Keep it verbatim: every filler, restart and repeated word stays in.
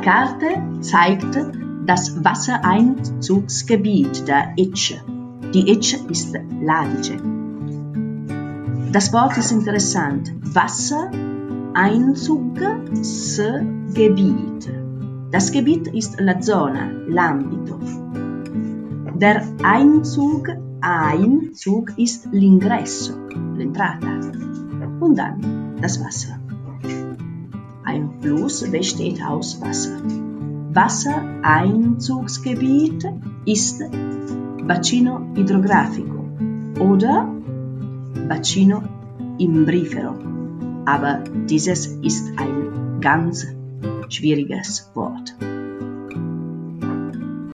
Karte zeigt das Wassereinzugsgebiet der Etsch. Die Etsch ist l'Adige. Das Wort ist interessant. Wassereinzugsgebiet. Das Gebiet ist la zona, l'ambito. Der Einzug, Einzug ist l'ingresso, l'entrata. Und dann das Wasser. Ein Fluss besteht aus Wasser. Wassereinzugsgebiet ist Bacino idrografico oder Bacino imbrifero. Aber dieses ist ein ganz schwieriges Wort.